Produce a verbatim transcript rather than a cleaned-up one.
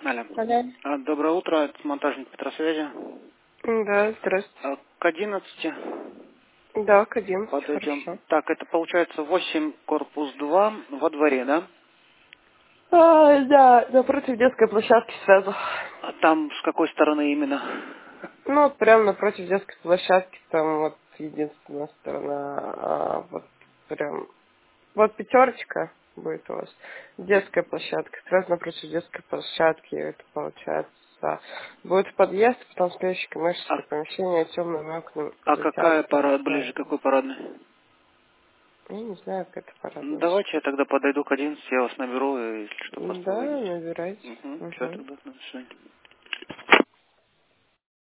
Алло. Алло. А, Доброе утро, это монтажник Петросвязи. Да, здравствуйте. А, К одиннадцати Да, к одиннадцати, подойдем. хорошо. Так, это получается восемь, корпус два, во дворе, да? А, да, напротив детской площадки сразу. А там с какой стороны именно? Ну, вот прямо напротив детской площадки, там вот единственная сторона, а, вот прям, вот пятерочка будет у вас, детская площадка, сразу напротив детской площадки, это получается, будет подъезд, потом следующее А, коммерческое помещение, темными окнами а какая подсветят. парад, ближе к какой парадной? Я не знаю, как это Ну, парадная давайте я сейчас. тогда подойду к одиннадцати, я вас наберу, и если что, Да, просто выйдете. набирайте. Угу, все, Угу. тогда, до свидания.